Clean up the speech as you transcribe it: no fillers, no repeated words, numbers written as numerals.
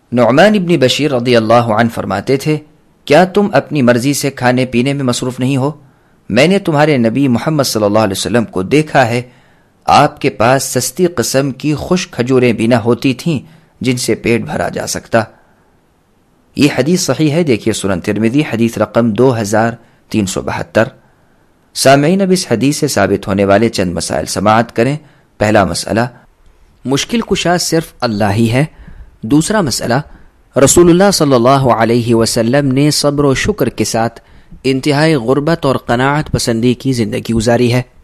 नुअमान इब्न बशीर रदियल्लाहु अन्हु फरमाते थे, क्या तुम अपनी मर्जी से खाने पीने में मसरूफ नहीं हो? मैंने तुम्हारे नबी मोहम्मद सल्लल्लाहु अलैहि वसल्लम को देखा है, आपके पास सस्ती किस्म की खुश खजूरें भी न होती थीं जिनसे पेट भरा जा सकता। ये हदीस सही है। देखिए सुनन तिरमिज़ी हदीस रकम 2372। सामईन, अब इस हदीस से साबित होने वाले चंद मसाइल समाअत करें। पहला मसला, मुश्किल कुशा सिर्फ अल्लाह ही है। दूसरा मसला, रसूलुल्लाह सल्लल्लाहु अलैहि वसल्लम ने सब्र और शुक्र के साथ इंतहाई गुर्बत और कनाअत पसंदी की जिंदगी गुजारी है।